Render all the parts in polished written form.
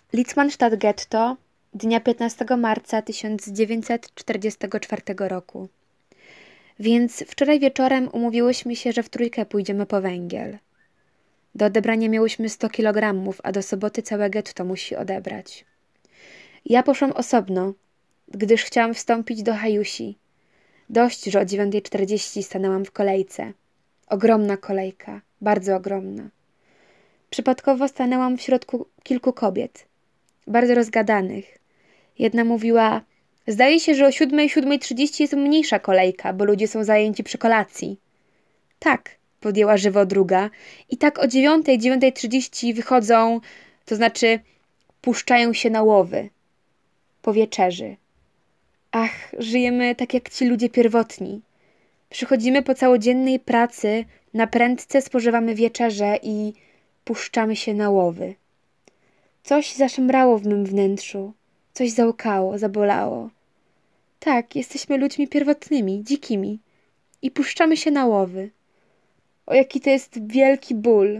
Litzmannstadt Getto dnia 15 marca 1944 roku. Więc wczoraj wieczorem umówiłyśmy się, że w trójkę pójdziemy po węgiel. Do odebrania miałyśmy 100 kilogramów, a do soboty całe getto musi odebrać. Ja poszłam osobno, gdyż chciałam wstąpić do Hajusi. Dość, że o 9:40 stanęłam w kolejce. Ogromna kolejka, bardzo ogromna. Przypadkowo stanęłam w środku kilku kobiet, bardzo rozgadanych. Jedna mówiła: zdaje się, że o 7:30 jest mniejsza kolejka, bo ludzie są zajęci przy kolacji. Tak, podjęła żywo druga. I tak o 9:30 wychodzą, to znaczy puszczają się na łowy. Po wieczerzy. Ach, żyjemy tak jak ci ludzie pierwotni. Przychodzimy po całodziennej pracy, na prędce spożywamy wieczerze i puszczamy się na łowy. Coś zaszemrało w mym wnętrzu. Coś załkało, zabolało. Tak, jesteśmy ludźmi pierwotnymi, dzikimi. I puszczamy się na łowy. O, jaki to jest wielki ból.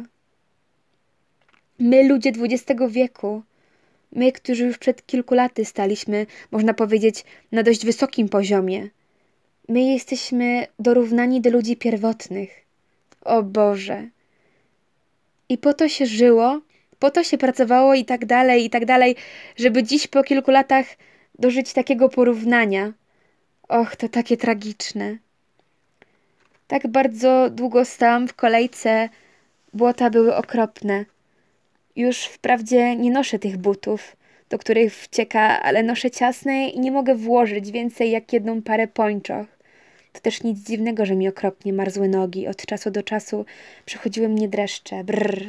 My, ludzie XX wieku, my, którzy już przed kilku laty staliśmy, można powiedzieć, na dość wysokim poziomie, my jesteśmy dorównani do ludzi pierwotnych. O Boże. I po to się żyło, po to się pracowało i tak dalej, żeby dziś po kilku latach dożyć takiego porównania. Och, to takie tragiczne. Tak bardzo długo stałam w kolejce, błota były okropne. Już wprawdzie nie noszę tych butów, do których wcieka, ale noszę ciasne i nie mogę włożyć więcej jak jedną parę pończoch. To też nic dziwnego, że mi okropnie marzły nogi. Od czasu do czasu przychodziły mnie dreszcze. Brrr.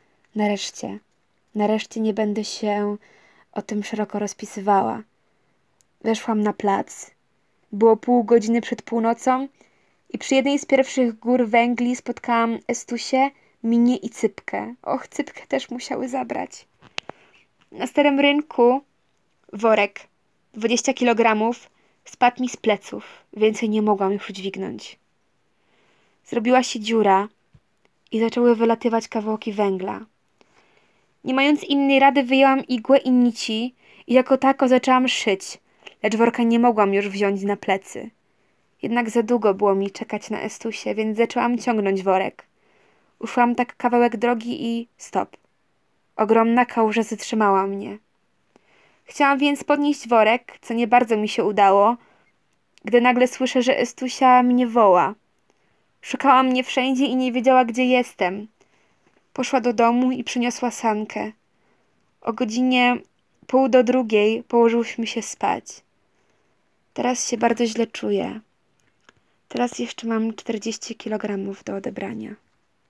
Nareszcie nie będę się o tym szeroko rozpisywała. Weszłam na plac. Było pół godziny przed północą i przy jednej z pierwszych gór węgli spotkałam Estusię, Minię i Cypkę. Och, Cypkę też musiały zabrać. Na starym rynku worek, 20 kilogramów, spadł mi z pleców. Więcej nie mogłam już udźwignąć. Zrobiła się dziura i zaczęły wylatywać kawałki węgla. Nie mając innej rady, wyjęłam igłę i nici i jako tako zaczęłam szyć, lecz worka nie mogłam już wziąć na plecy. Jednak za długo było mi czekać na Estusię, więc zaczęłam ciągnąć worek. Uszłam tak kawałek drogi i stop. Ogromna kałuża zatrzymała mnie. Chciałam więc podnieść worek, co nie bardzo mi się udało, gdy nagle słyszę, że Estusia mnie woła. Szukała mnie wszędzie i nie wiedziała, gdzie jestem. Poszła do domu i przyniosła sankę. O godzinie 1:30 położyłyśmy się spać. Teraz się bardzo źle czuję. Teraz jeszcze mam 40 kilogramów do odebrania.